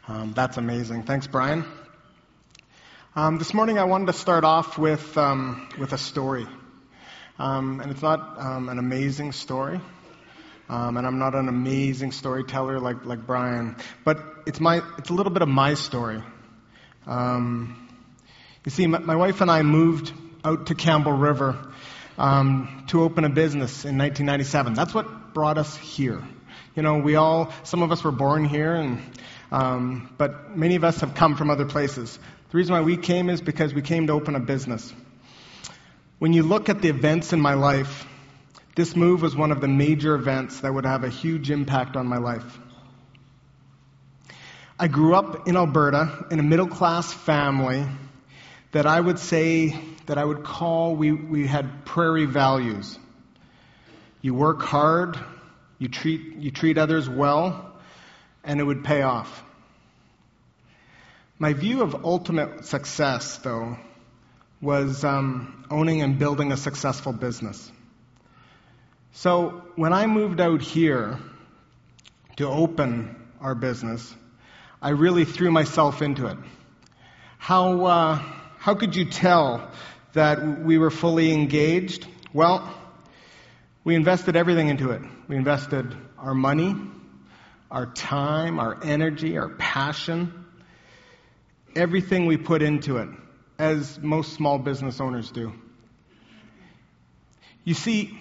That's amazing. Thanks, Brian. This morning I wanted to start off with a story. And it's not an amazing story. And I'm not an amazing storyteller like Brian. But it's a little bit of my story. You see, my wife and I moved out to Campbell River to open a business in 1997. That's what brought us here. You know, some of us were born here, but many of us have come from other places. The reason why we came is because we came to open a business. When you look at the events in my life, this move was one of the major events that would have a huge impact on my life. I grew up in Alberta in a middle-class family that I would call we had prairie values. You work hard, you treat others well, and it would pay off. My view of ultimate success, though, was owning and building a successful business. So when I moved out here to open our business, I really threw myself into it. How could you tell that we were fully engaged? Well, we invested everything into it. We invested our money, our time, our energy, our passion, everything we put into it, as most small business owners do. You see,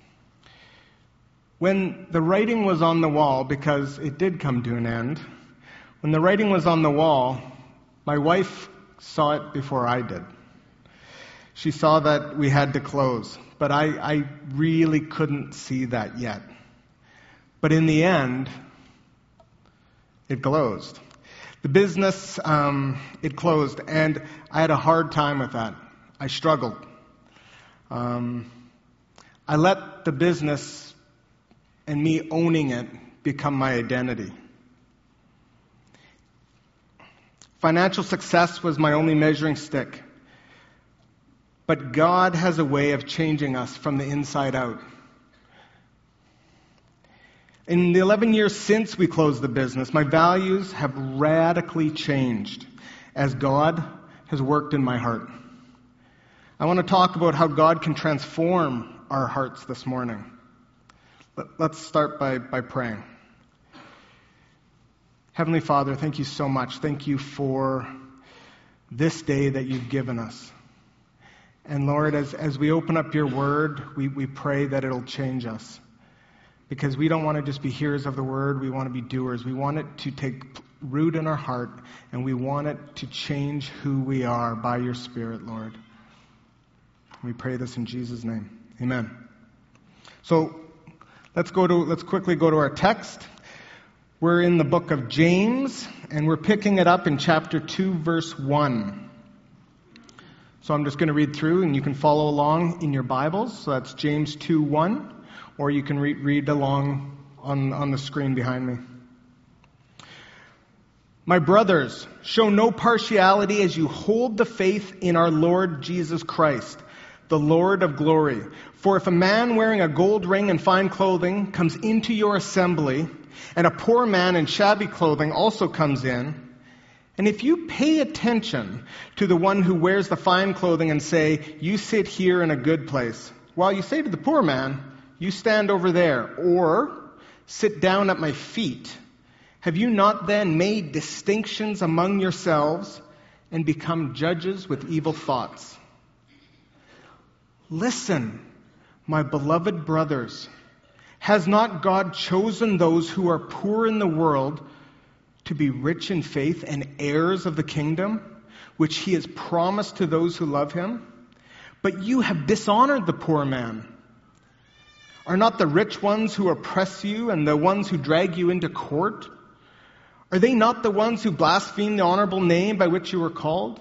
when the writing was on the wall, because it did come to an end, when the writing was on the wall, my wife saw it before I did. She saw that we had to close, but I really couldn't see that yet. But in the end, it closed. The business, it closed, and I had a hard time with that. I struggled. I let the business and me owning it become my identity. Financial success was my only measuring stick. But God has a way of changing us from the inside out. In the 11 years since we closed the business, my values have radically changed as God has worked in my heart. I want to talk about how God can transform our hearts this morning. Let's start by praying. Heavenly Father, thank you so much. Thank you for this day that you've given us. And Lord, as we open up your word, we pray that it'll change us. Because we don't want to just be hearers of the word, we want to be doers. We want it to take root in our heart, and we want it to change who we are by your Spirit, Lord. We pray this in Jesus' name. Amen. So let's quickly go to our text. We're in the book of James, and we're picking it up in chapter 2, verse 1. So I'm just going to read through, and you can follow along in your Bibles. So that's James 2:1, or you can read along on the screen behind me. My brothers, show no partiality as you hold the faith in our Lord Jesus Christ, the Lord of glory. For if a man wearing a gold ring and fine clothing comes into your assembly, and a poor man in shabby clothing also comes in, and if you pay attention to the one who wears the fine clothing and say, you sit here in a good place, while you say to the poor man, you stand over there, or sit down at my feet, have you not then made distinctions among yourselves and become judges with evil thoughts? Listen, my beloved brothers, has not God chosen those who are poor in the world to be rich in faith and heirs of the kingdom, which he has promised to those who love him? But you have dishonored the poor man. Are not the rich ones who oppress you and the ones who drag you into court? Are they not the ones who blaspheme the honorable name by which you were called?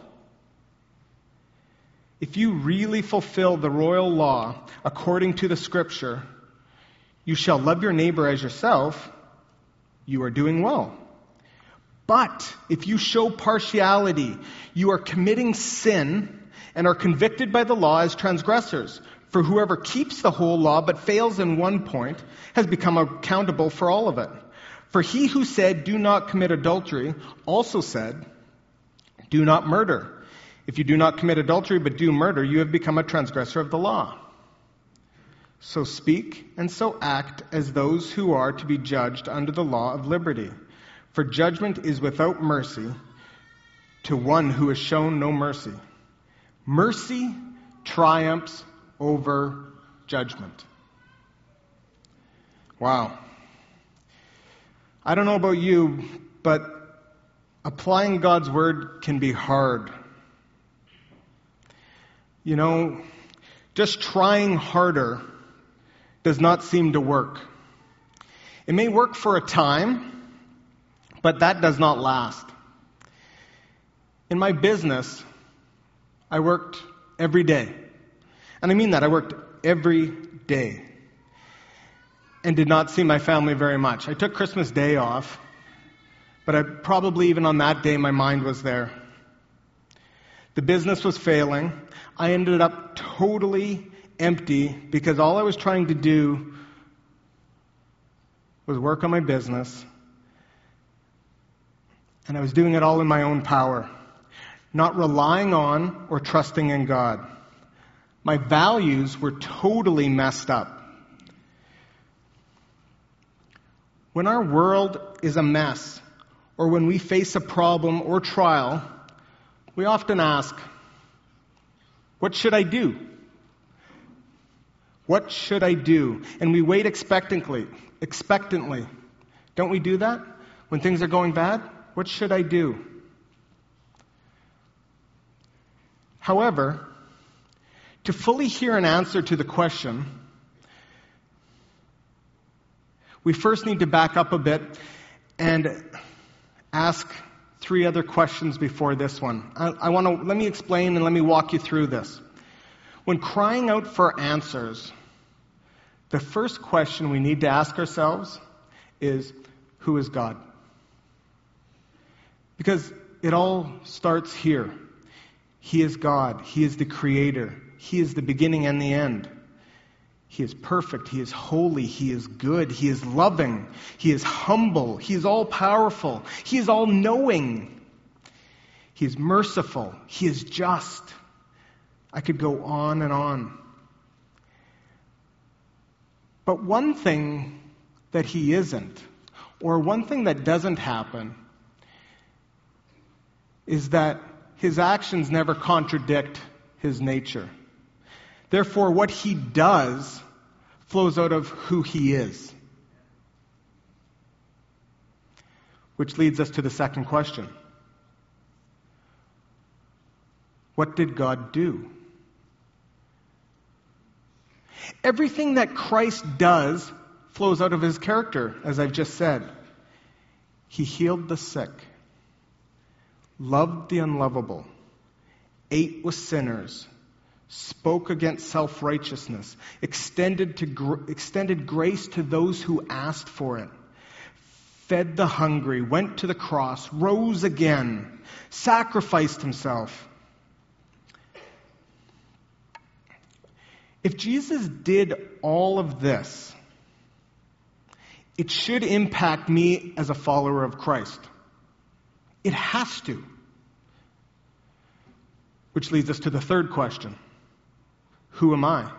If you really fulfill the royal law according to the Scripture, you shall love your neighbor as yourself, you are doing well. But if you show partiality, you are committing sin and are convicted by the law as transgressors. For whoever keeps the whole law but fails in one point has become accountable for all of it. For he who said, 'Do not commit adultery,' also said, 'Do not murder.' If you do not commit adultery but do murder, you have become a transgressor of the law. So speak and so act as those who are to be judged under the law of liberty. For judgment is without mercy to one who has shown no mercy. Mercy triumphs over judgment." Wow. I don't know about you, but applying God's word can be hard. You know, just trying harder does not seem to work. It may work for a time, but that does not last. In my business, I worked every day. And I mean that, I worked every day. And did not see my family very much. I took Christmas Day off, but probably even on that day my mind was there. The business was failing. I ended up totally empty because all I was trying to do was work on my business. And I was doing it all in my own power, not relying on or trusting in God. My values were totally messed up. When our world is a mess, or when we face a problem or trial, we often ask, "What should I do? What should I do?" And we wait expectantly. Don't we do that? When things are going bad, what should I do? However, to fully hear an answer to the question, we first need to back up a bit and ask 3 other questions before this one. Let me explain and let me walk you through this. When crying out for answers, the first question we need to ask ourselves is, who is God? Because it all starts here. He is God. He is the Creator. He is the beginning and the end. He is perfect. He is holy. He is good. He is loving. He is humble. He is all-powerful. He is all-knowing. He is merciful. He is just. I could go on and on. But one thing that He isn't, or one thing that doesn't happen, is that His actions never contradict His nature. Therefore, what He does flows out of who He is. Which leads us to the second question. What did God do? Everything that Christ does flows out of His character, as I've just said. He healed the sick, loved the unlovable, ate with sinners, spoke against self-righteousness, extended grace to those who asked for it, fed the hungry, went to the cross, rose again, sacrificed Himself. If Jesus did all of this, it should impact me as a follower of Christ. It has to. Which leads us to the third question. Who am I?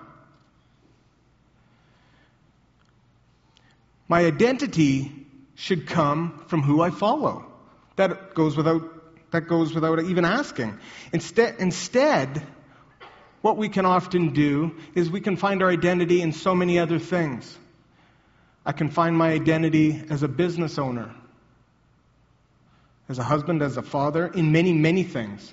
My identity should come from who I follow. That goes without even asking. Instead, what we can often do is we can find our identity in so many other things. I can find my identity as a business owner, as a husband, as a father, in many, many things.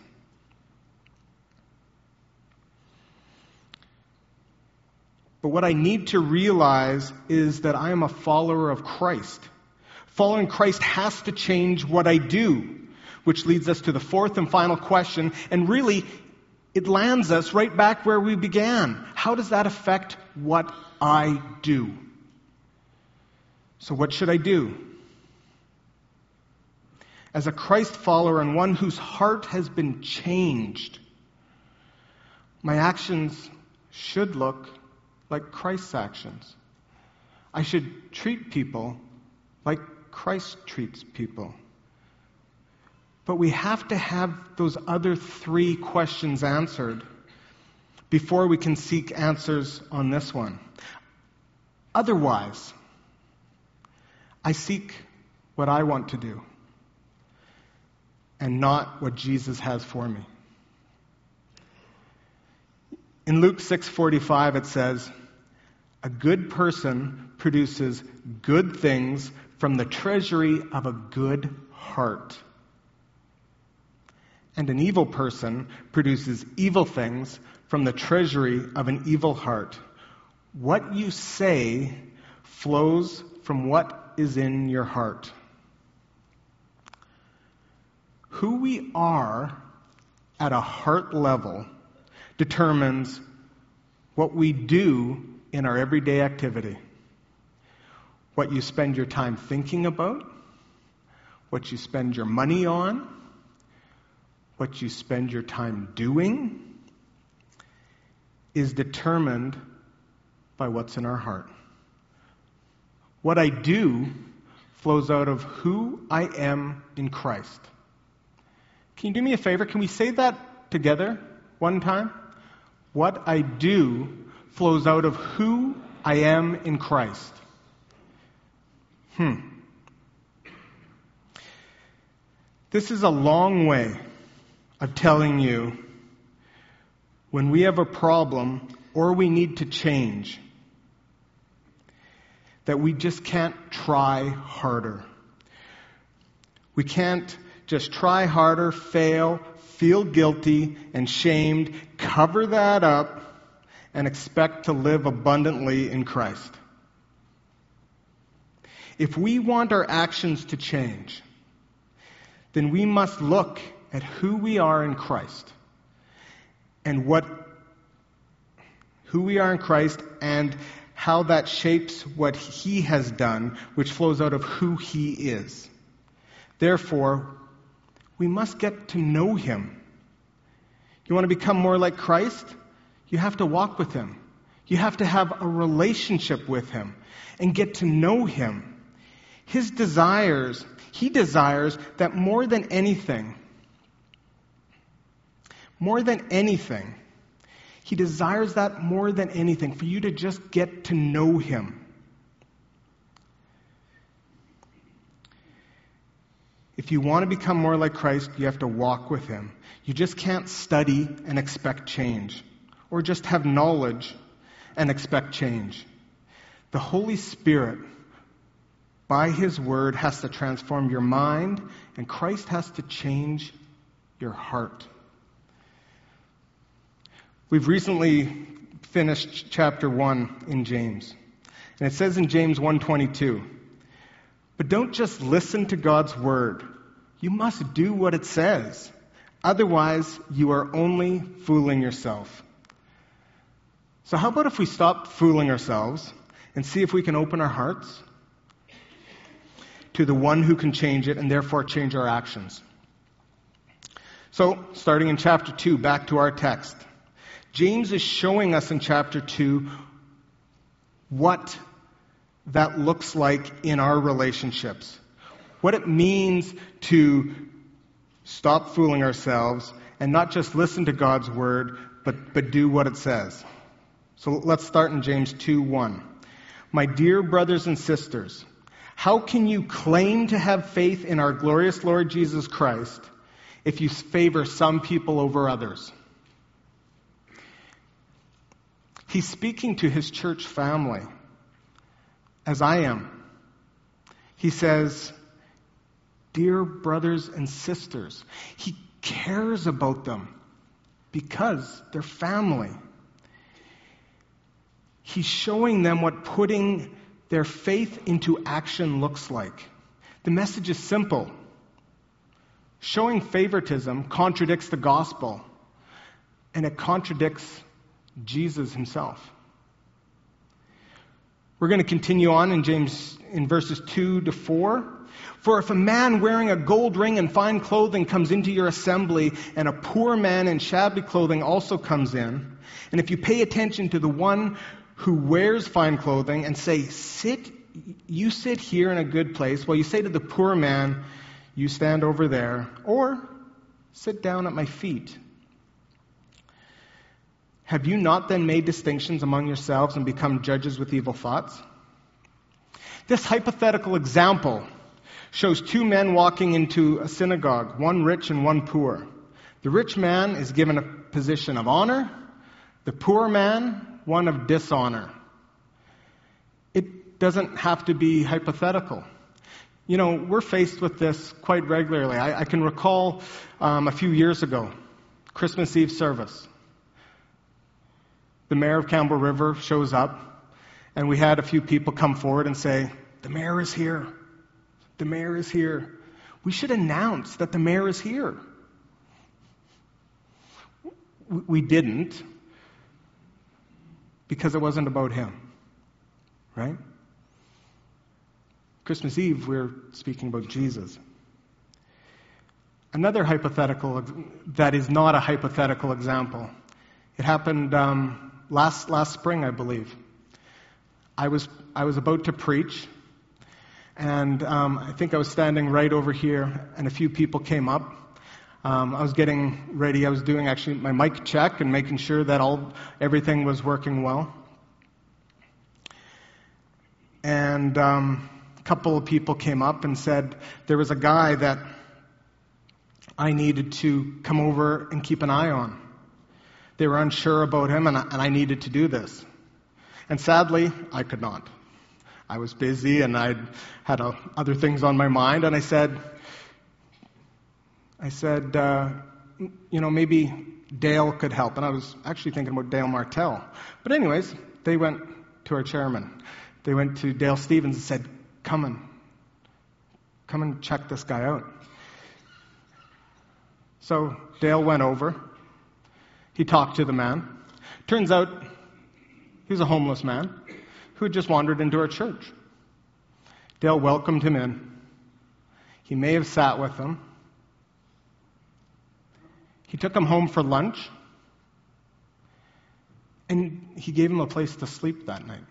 But what I need to realize is that I am a follower of Christ. Following Christ has to change what I do, which leads us to the fourth and final question, and really, it lands us right back where we began. How does that affect what I do? So what should I do? As a Christ follower and one whose heart has been changed, my actions should look like Christ's actions. I should treat people like Christ treats people. But we have to have those other 3 questions answered before we can seek answers on this one. Otherwise, I seek what I want to do and not what Jesus has for me. In Luke 6:45 it says, "A good person produces good things from the treasury of a good heart. And an evil person produces evil things from the treasury of an evil heart. What you say flows from what is in your heart." Who we are at a heart level determines what we do in our everyday activity. What you spend your time thinking about, what you spend your money on, what you spend your time doing is determined by what's in our heart. What I do flows out of who I am in Christ. Can you do me a favor? Can we say that together one time? What I do flows out of who I am in Christ. This is a long way of telling you when we have a problem or we need to change that we just can't try harder. We can't just try harder, fail, feel guilty and shamed, cover that up, and expect to live abundantly in Christ. If we want our actions to change, then we must look at who we are in Christ and who we are in Christ and how that shapes what He has done, which flows out of who He is. Therefore, we must get to know Him. You want to become more like Christ? You have to walk with Him. You have to have a relationship with Him and get to know Him. He desires that more than anything, He desires that more than anything, for you to just get to know Him. If you want to become more like Christ, you have to walk with Him. You just can't study and expect change, or just have knowledge and expect change. The Holy Spirit, by His Word, has to transform your mind, and Christ has to change your heart. We've recently finished chapter 1 in James. And it says in James 1:22, "But don't just listen to God's Word. You must do what it says. Otherwise, you are only fooling yourself." So how about if we stop fooling ourselves and see if we can open our hearts to the one who can change it and therefore change our actions? So, starting in chapter 2, back to our text. James is showing us in chapter 2 what that looks like in our relationships. What it means to stop fooling ourselves and not just listen to God's Word, but do what it says. So let's start in James 2:1. "My dear brothers and sisters, how can you claim to have faith in our glorious Lord Jesus Christ if you favor some people over others?" He's speaking to his church family, as I am. He says, dear brothers and sisters. He cares about them because they're family. He's showing them what putting their faith into action looks like. The message is simple. Showing favoritism contradicts the gospel, and it contradicts Jesus himself. We're going to continue on in James in verses 2-4. "For if a man wearing a gold ring and fine clothing comes into your assembly, and a poor man in shabby clothing also comes in, and if you pay attention to the one who wears fine clothing and say, 'Sit you sit here in a good place, while you say to the poor man, you stand over there, or sit down at my feet. Have you not then made distinctions among yourselves and become judges with evil thoughts? This hypothetical example shows two men walking into a synagogue, one rich and one poor. The rich man is given a position of honor, the poor man, one of dishonor. It doesn't have to be hypothetical. You know, we're faced with this quite regularly. I can recall a few years ago, Christmas Eve service. The mayor of Campbell River shows up, and we had a few people come forward and say, "The mayor is here. The mayor is here." We should announce that the mayor is here. We didn't, because it wasn't about him, right? Christmas Eve, we're speaking about Jesus. Another hypothetical that is not a hypothetical example. It happened last spring, I believe. I was about to preach, and I think I was standing right over here, and a few people came up. I was getting ready. I was doing actually my mic check and making sure that everything was working well. And a couple of people came up and said there was a guy that I needed to come over and keep an eye on. They were unsure about him, and I needed to do this. And sadly, I could not. I was busy, and I had other things on my mind, and I said, maybe Dale could help. And I was actually thinking about Dale Martell. But anyways, they went to our chairman. They went to Dale Stevens and said, come and check this guy out. So Dale went over. He talked to the man. Turns out he was a homeless man who had just wandered into our church. Dale welcomed him in. He may have sat with him. He took him home for lunch, and he gave him a place to sleep that night.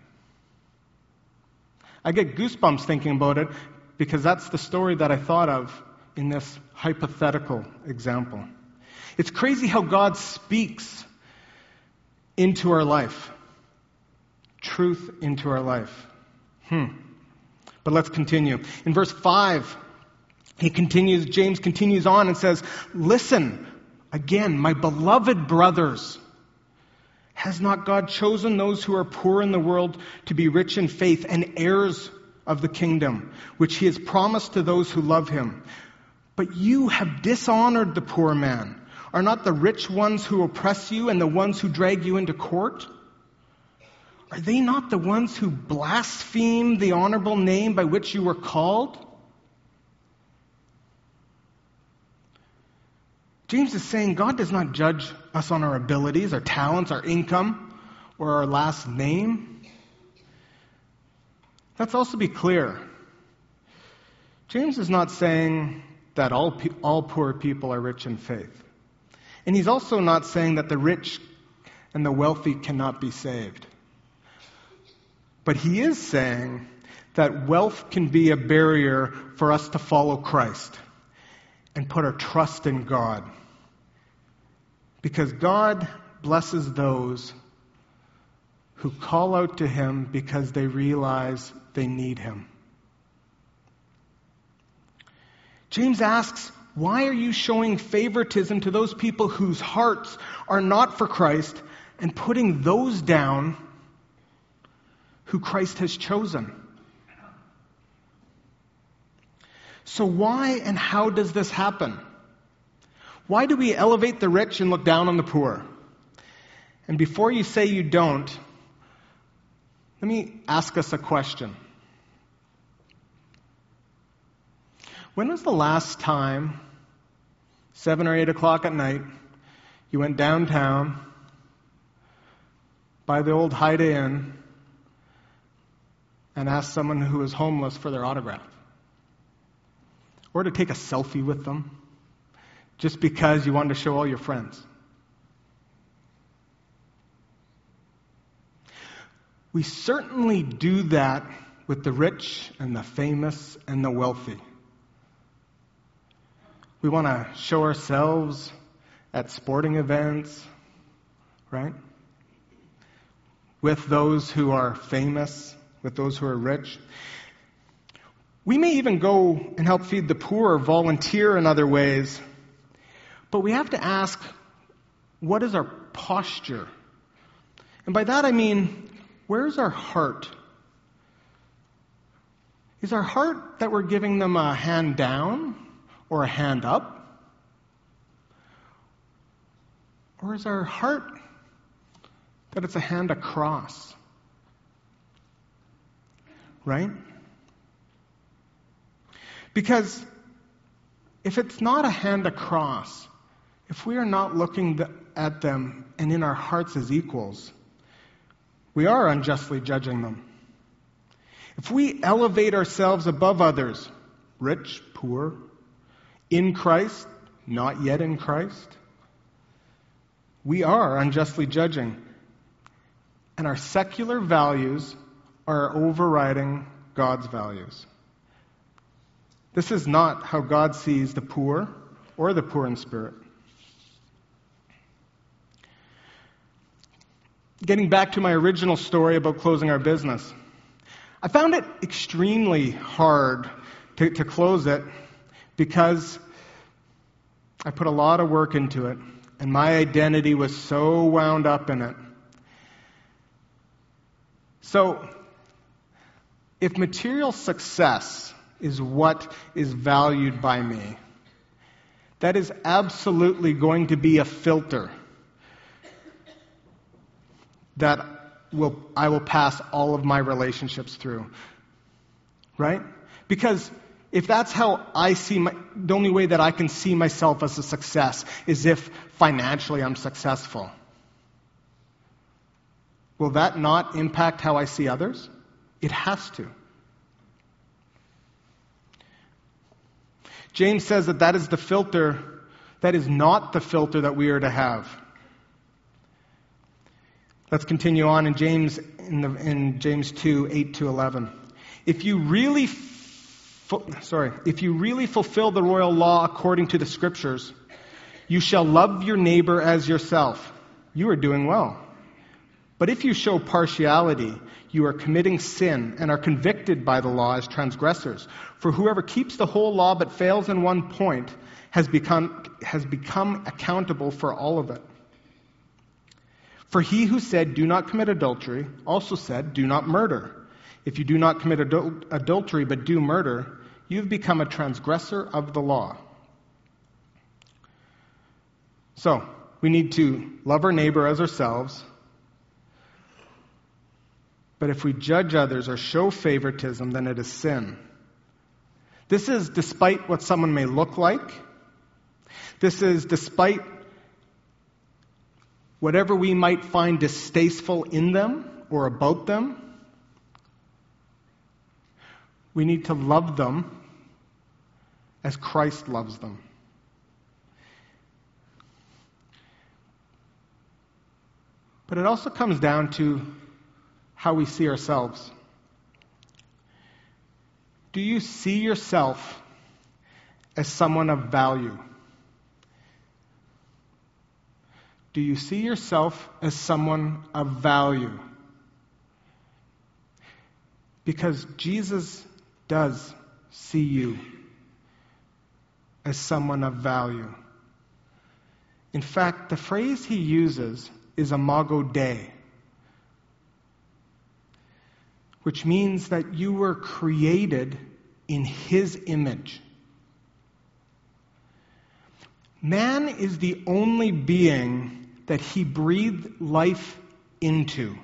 I get goosebumps thinking about it because that's the story that I thought of in this hypothetical example. It's crazy how God speaks into our life, truth into our life. But let's continue. In verse 5, James continues on and says, "Listen, again, my beloved brothers, has not God chosen those who are poor in the world to be rich in faith and heirs of the kingdom, which he has promised to those who love him? But you have dishonored the poor man. Are not the rich ones who oppress you and the ones who drag you into court? Are they not the ones who blaspheme the honorable name by which you were called?" James is saying God does not judge us on our abilities, our talents, our income, or our last name. Let's also be clear. James is not saying that all poor people are rich in faith. And he's also not saying that the rich and the wealthy cannot be saved. But he is saying that wealth can be a barrier for us to follow Christ and put our trust in God. Because God blesses those who call out to him because they realize they need him. James asks, why are you showing favoritism to those people whose hearts are not for Christ and putting those down who Christ has chosen? So why and how does this happen? Why do we elevate the rich and look down on the poor? And before you say you don't, let me ask us a question. When was the last time, 7 or 8 o'clock at night, you went downtown by the old Holiday Inn and asked someone who was homeless for their autograph? Or to take a selfie with them, just because you wanted to show all your friends? We certainly do that with the rich and the famous and the wealthy. We want to show ourselves at sporting events, right? With those who are famous, with those who are rich. We may even go and help feed the poor or volunteer in other ways. But we have to ask, what is our posture? And by that I mean, where's our heart? Is our heart that we're giving them a hand down or a hand up? Or is our heart that it's a hand across? Right? Because if it's not a hand across, if we are not looking at them and in our hearts as equals, we are unjustly judging them. If we elevate ourselves above others, rich, poor, in Christ, not yet in Christ, we are unjustly judging. And our secular values are overriding God's values. This is not how God sees the poor or the poor in spirit. Getting back to my original story about closing our business, I found it extremely hard to close it because I put a lot of work into it, and my identity was so wound up in it. So, if material success is what is valued by me, that is absolutely going to be a filter that I will pass all of my relationships through. Right? Because if that's how I see the only way that I can see myself as a success is if financially I'm successful. Will that not impact how I see others? It has to. James says that is the filter, that is not the filter that we are to have. Let's continue on in James 2, 8 to 11. If you really fulfill the royal law according to the Scriptures, you shall love your neighbor as yourself. You are doing well. But if you show partiality, you are committing sin and are convicted by the law as transgressors. For whoever keeps the whole law but fails in one point has become accountable for all of it. For he who said, "Do not commit adultery," also said, "Do not murder." If you do not commit adultery but do murder, you have become a transgressor of the law. So, we need to love our neighbor as ourselves. But if we judge others or show favoritism, then it is sin. This is despite what someone may look like. This is despite whatever we might find distasteful in them or about them. We need to love them as Christ loves them. But it also comes down to how we see ourselves. Do you see yourself as someone of value? Do you see yourself as someone of value? Because Jesus does see you as someone of value. In fact, the phrase he uses is imago Dei, which means that you were created in his image. Man is the only being that he breathed life into.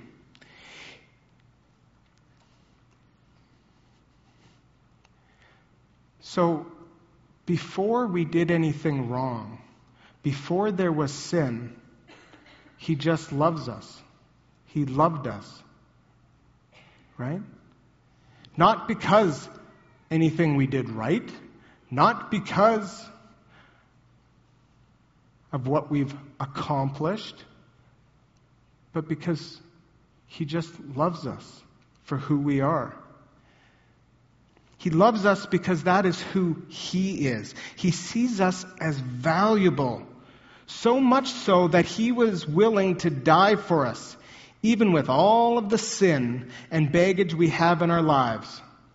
So, before we did anything wrong, before there was sin, he just loves us. He loved us. Right? Not because anything we did right, not because of what we've accomplished, but because he just loves us for who we are. He loves us because that is who He is. He sees us as valuable, so much so that He was willing to die for us, even with all of the sin and baggage we have in our lives.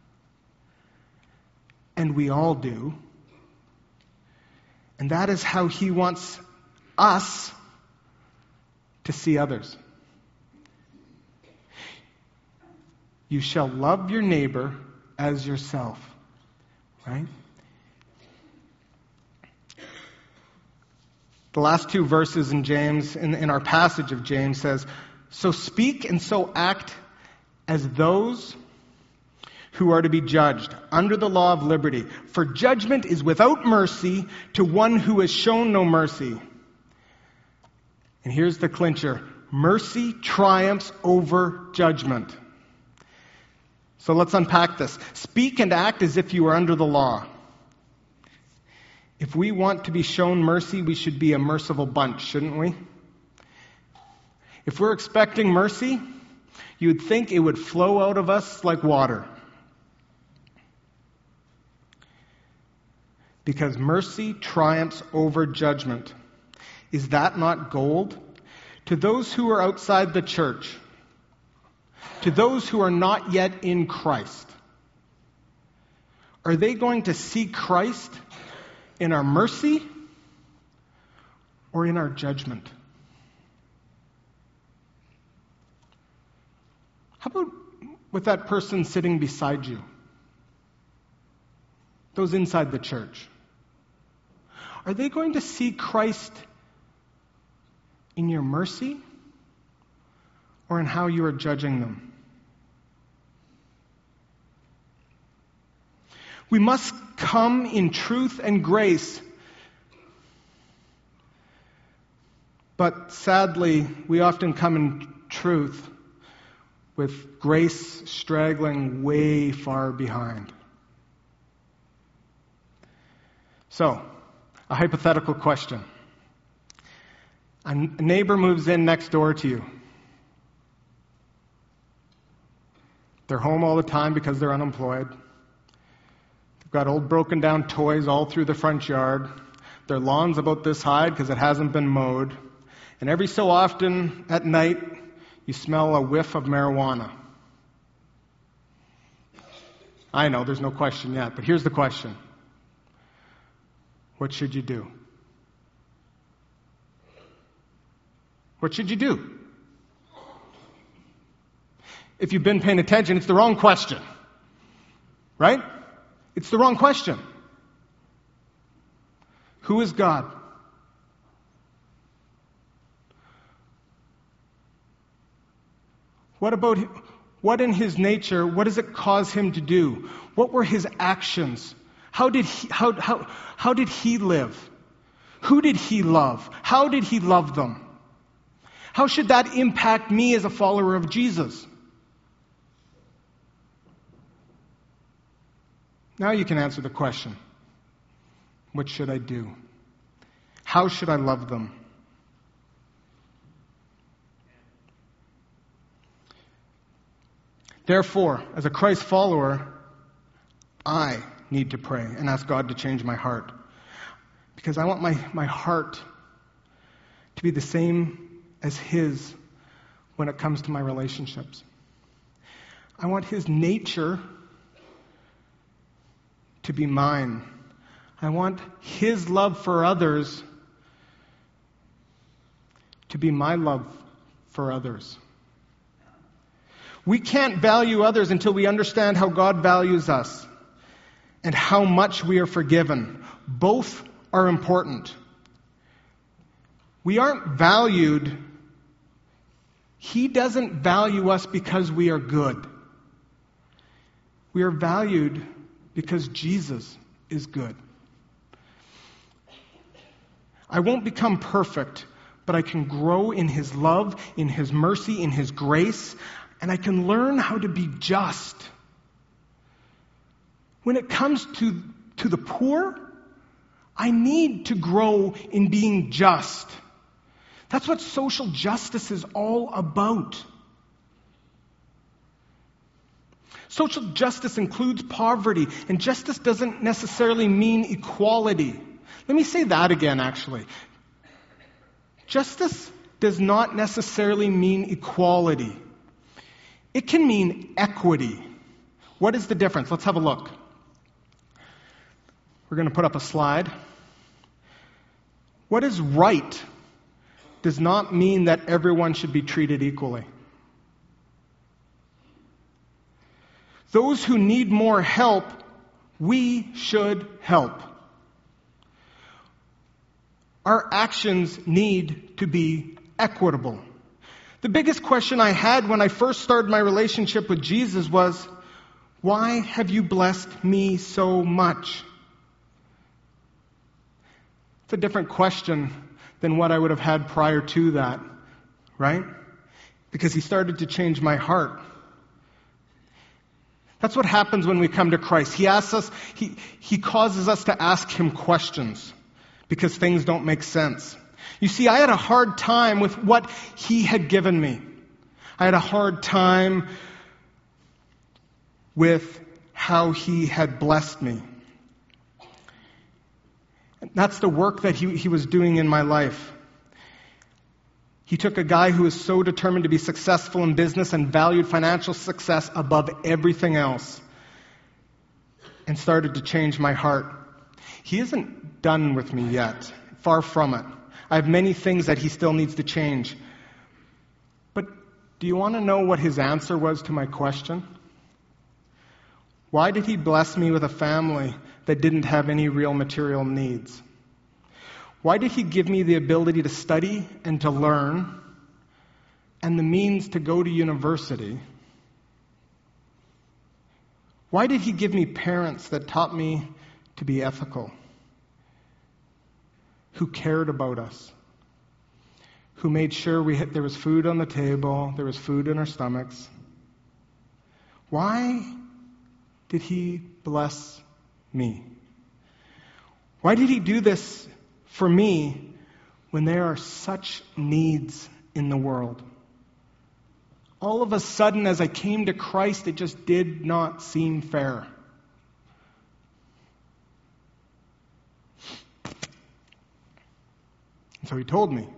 And we all do. And that is how He wants us to see others. You shall love your neighbor as yourself. Right? The last two verses in James, in our passage of James, says, "So speak and so act as those who are to be judged under the law of liberty. For judgment is without mercy to one who has shown no mercy." And here's the clincher. Mercy triumphs over judgment. So let's unpack this. Speak and act as if you are under the law. If we want to be shown mercy, we should be a merciful bunch, shouldn't we? If we're expecting mercy, you would think it would flow out of us like water. Because mercy triumphs over judgment. Is that not gold? To those who are outside the church, to those who are not yet in Christ, are they going to see Christ in our mercy or in our judgment? How about with that person sitting beside you? Those inside the church. Are they going to see Christ in your mercy or in how you are judging them? We must come in truth and grace. But sadly, we often come in truth with grace straggling way far behind. So, a hypothetical question. A neighbor moves in next door to you. They're home all the time because they're unemployed. They've got old broken down toys all through the front yard. Their lawn's about this high because it hasn't been mowed. And every so often at night, you smell a whiff of marijuana. I know, there's no question yet, but here's the question. What should you do? What should you do? If you've been paying attention, it's the wrong question. Right? It's the wrong question. Who is God? What in His nature, what does it cause Him to do? What were His actions? How did He live? Who did He love? How did He love them? How should that impact me as a follower of Jesus? Now you can answer the question. What should I do? How should I love them? Therefore, as a Christ follower, I need to pray and ask God to change my heart. Because I want my heart to be the same as His when it comes to my relationships. I want His nature to be mine. I want His love for others to be my love for others. We can't value others until we understand how God values us and how much we are forgiven. Both are important. We aren't valued. He doesn't value us because we are good. We are valued because Jesus is good. I won't become perfect, but I can grow in His love, in His mercy, in His grace, and I can learn how to be just. When it comes to the poor, I need to grow in being just. That's what social justice is all about. Social justice includes poverty, and justice doesn't necessarily mean equality. Let me say that again, actually. Justice does not necessarily mean equality. It can mean equity. What is the difference? Let's have a look. We're going to put up a slide. What is right does not mean that everyone should be treated equally. Those who need more help, we should help. Our actions need to be equitable. The biggest question I had when I first started my relationship with Jesus was, why have you blessed me so much? It's a different question than what I would have had prior to that, right? Because he started to change my heart. That's what happens when we come to Christ. He asks us, he causes us to ask him questions because things don't make sense. You see, I had a hard time with what he had given me. I had a hard time with how he had blessed me. That's the work that he was doing in my life. He took a guy who was so determined to be successful in business and valued financial success above everything else and started to change my heart. He isn't done with me yet. Far from it. I have many things that he still needs to change. But do you want to know what his answer was to my question? Why did he bless me with a family that didn't have any real material needs? Why did he give me the ability to study and to learn and the means to go to university? Why did he give me parents that taught me to be ethical, who cared about us, who made sure there was food on the table, there was food in our stomachs? Why did he bless me? Why did he do this for me when there are such needs in the world? All of a sudden, as I came to Christ, it just did not seem fair. And so he told me.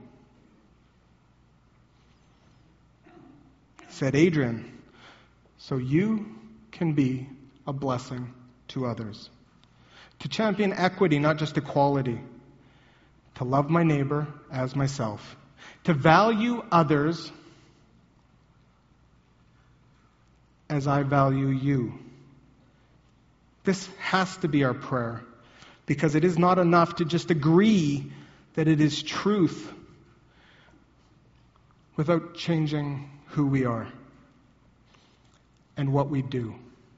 He said, Adrian, so you can be a blessing to others. To champion equity, not just equality. To love my neighbor as myself. To value others as I value you. This has to be our prayer, because it is not enough to just agree that it is truth without changing who we are and what we do.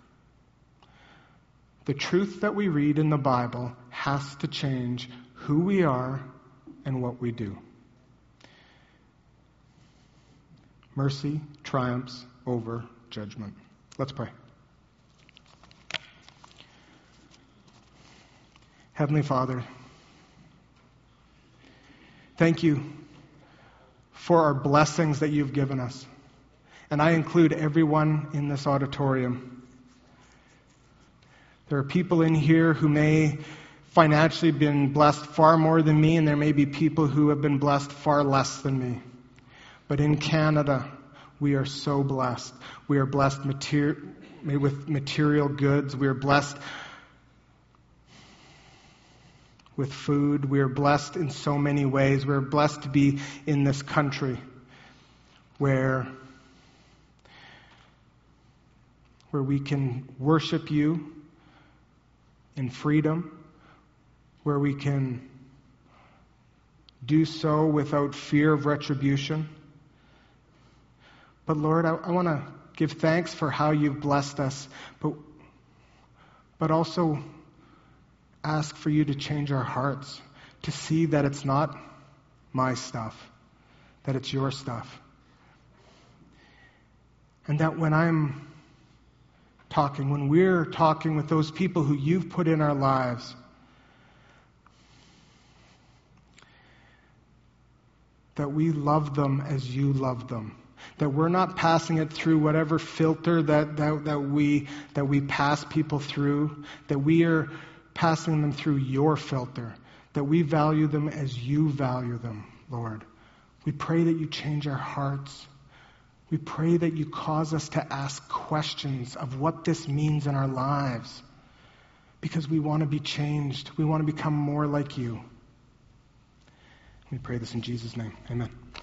The truth that we read in the Bible has to change who we are and what we do. Mercy triumphs over judgment. Let's pray. Heavenly Father, thank you for our blessings that you've given us. And I include everyone in this auditorium. There are people in here who may financially been blessed far more than me, and there may be people who have been blessed far less than me. But in Canada, we are so blessed. We are blessed with material goods. We are blessed with food. We are blessed in so many ways. We are blessed to be in this country where we can worship you in freedom, where we can do so without fear of retribution. But Lord, I want to give thanks for how you've blessed us, but also ask for you to change our hearts, to see that it's not my stuff, that it's your stuff. And that when we're talking with those people who you've put in our lives, that we love them as you love them. that we're not passing it through whatever filter that we pass people through, that we are passing them through your filter, that we value them as you value them, Lord. We pray that you change our hearts. We pray that you cause us to ask questions of what this means in our lives, because we want to be changed. We want to become more like you. We pray this in Jesus' name. Amen.